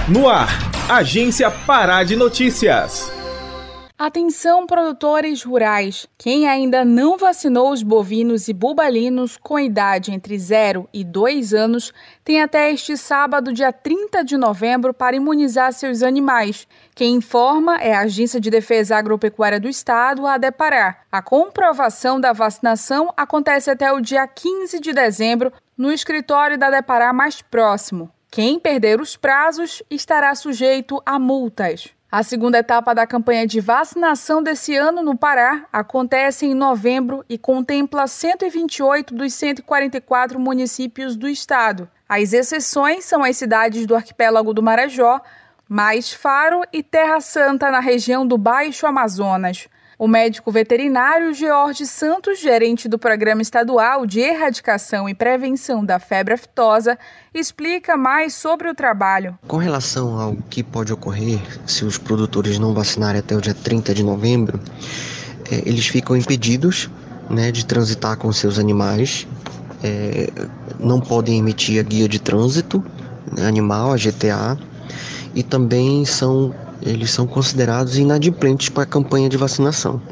No ar, Agência Pará de Notícias. Atenção, produtores rurais. Quem ainda não vacinou os bovinos e bubalinos com idade entre 0 e 2 anos tem até este sábado, dia 30 de novembro, para imunizar seus animais. Quem informa é a Agência de Defesa Agropecuária do Estado, a ADEPARÁ. A comprovação da vacinação acontece até o dia 15 de dezembro no escritório da ADEPARÁ mais próximo. Quem perder os prazos estará sujeito a multas. A segunda etapa da campanha de vacinação desse ano no Pará acontece em novembro e contempla 128 dos 144 municípios do estado. As exceções são as cidades do arquipélago do Marajó, mais Faro e Terra Santa, na região do Baixo Amazonas. O médico veterinário George Santos, gerente do Programa Estadual de Erradicação e Prevenção da Febre Aftosa, explica mais sobre o trabalho. Com relação ao que pode ocorrer se os produtores não vacinarem até o dia 30 de novembro, eles ficam impedidos, de transitar com seus animais, não podem emitir a guia de trânsito animal, a GTA, e também eles são considerados inadimplentes para a campanha de vacinação.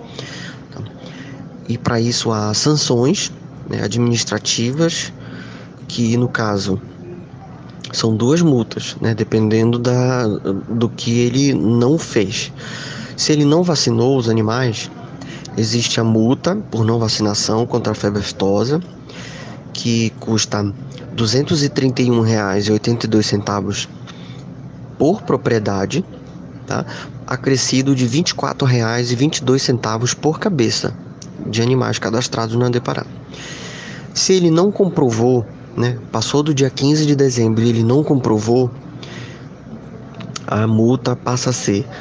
E para isso há sanções administrativas, que no caso são 2 multas, dependendo do que ele não fez. Se ele não vacinou os animais, existe a multa por não vacinação contra a febre aftosa, que custa R$ 231,82 por propriedade, acrescido de R$ 24,22 por cabeça de animais cadastrados na ADEPARÁ. Se ele não comprovou, passou do dia 15 de dezembro e ele não comprovou, a multa passa a ser R$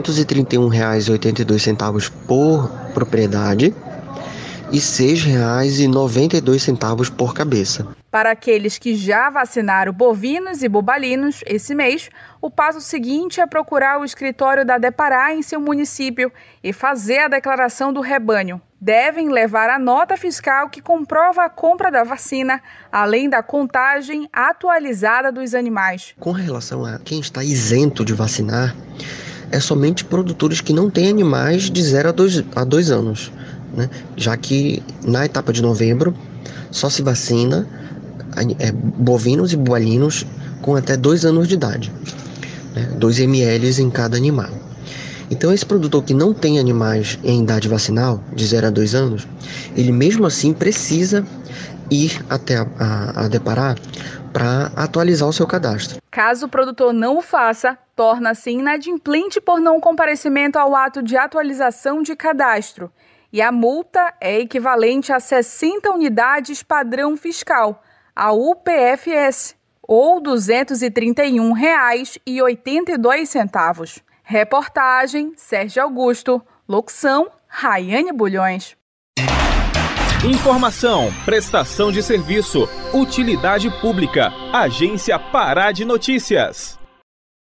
231,82 por propriedade e R$ 6,92 por cabeça. Para aqueles que já vacinaram bovinos e bubalinos esse mês, o passo seguinte é procurar o escritório da ADEPARÁ em seu município e fazer a declaração do rebanho. Devem levar a nota fiscal que comprova a compra da vacina, além da contagem atualizada dos animais. Com relação a quem está isento de vacinar, é somente produtores que não têm animais de 0 a 2 anos, já que na etapa de novembro só se vacina bovinos e bubalinos com até 2 anos de idade, 2 ml em cada animal. Então esse produtor que não tem animais em idade vacinal, de 0 a 2 anos, ele mesmo assim precisa ir até a ADEPARÁ para atualizar o seu cadastro. Caso o produtor não o faça, torna-se inadimplente por não comparecimento ao ato de atualização de cadastro. E a multa é equivalente a 60 unidades padrão fiscal, a UPFS, ou R$ 231,82. Reportagem Sérgio Augusto, locução Raiane Bulhões. Informação, prestação de serviço, utilidade pública, Agência Pará de Notícias.